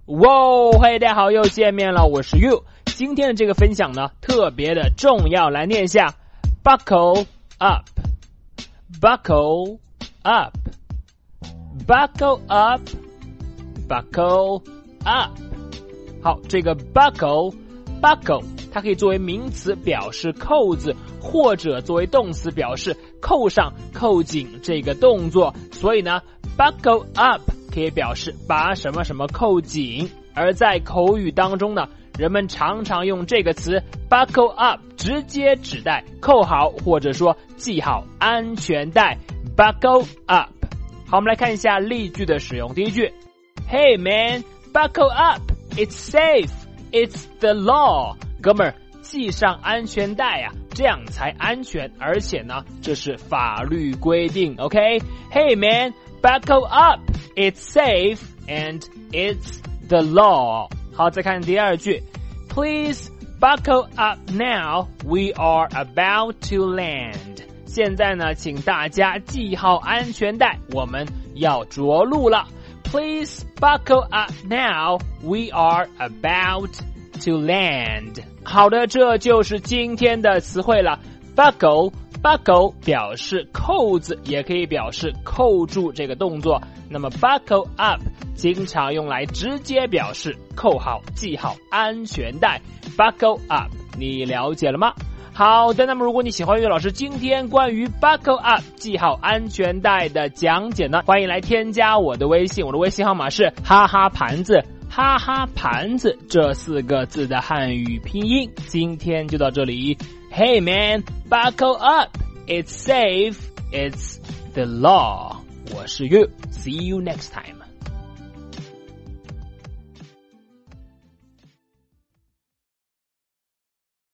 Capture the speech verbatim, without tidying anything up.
哇，嘿，大家好，又见面了，我是 You。今天的这个分享呢，特别的重要，来念一下 Buckle up Buckle up Buckle up Buckle up 好，这个 buckle Buckle 它可以作为名词表示扣子，或者作为动词表示扣上扣紧这个动作，所以呢 Buckle up可以表示把什么什么扣紧，而在口语当中呢，人们常常用这个词 buckle up 直接指代扣好或者说系好安全带 buckle up。 好，我们来看一下例句的使用。第一句 Hey man, buckle up, it's safe, it's the law。 哥们儿，系上安全带啊，这样才安全，而且呢这是法律规定。 OK Hey man, buckle up, it's safe and it's the law。 好，再看第二句 Please buckle up now, we are about to land。 现在呢请大家系好安全带，我们要着陆了。 Please buckle up now, we are about to land。 好的，这就是今天的词汇了。 Buckle Buckle 表示扣子，也可以表示扣住这个动作。那么 buckle up 经常用来直接表示扣好系好安全带。 buckle up 你了解了吗？好的，那么如果你喜欢岳老师今天关于 buckle up 系好安全带的讲解呢，欢迎来添加我的微信，我的微信号码是哈哈盘子，哈哈盘子这四个字的汉语拼音。今天就到这里。Hey man, buckle up, it's safe, it's the law。 我是 You, see you next time。